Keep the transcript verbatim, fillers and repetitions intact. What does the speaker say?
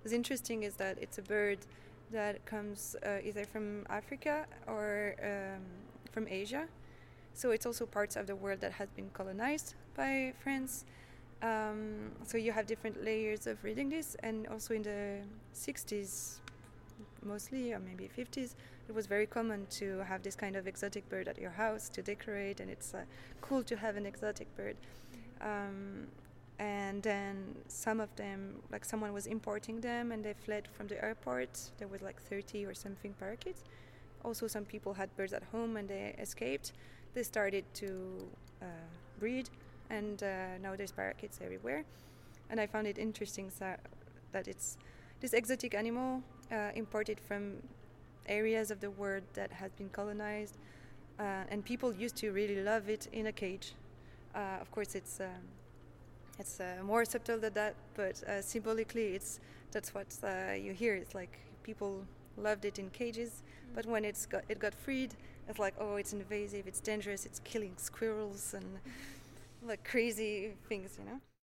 was interesting is that it's a bird that comes uh, either from Africa or um, from Asia. So it's also parts of the world that has been colonized by France. Um, so you have different layers of reading this, and also in the sixties, mostly, or maybe fifties, it was very common to have this kind of exotic bird at your house to decorate, and it's uh, cool to have an exotic bird. Um, and then some of them, like someone was importing them and they fled from the airport. There was like thirty or something parakeets. Also some people had birds at home and they escaped. They started to uh, breed, and uh, now there's parakeets everywhere. And I found it interesting so, that it's this exotic animal uh, imported from areas of the world that has been colonized, uh, and people used to really love it in a cage. Uh, of course, it's um, it's uh, more subtle than that, but uh, symbolically, it's that's what uh, you hear. It's like people loved it in cages, mm-hmm. but when it's got it got freed, it's like, oh, it's invasive, it's dangerous, it's killing squirrels and like crazy things, you know.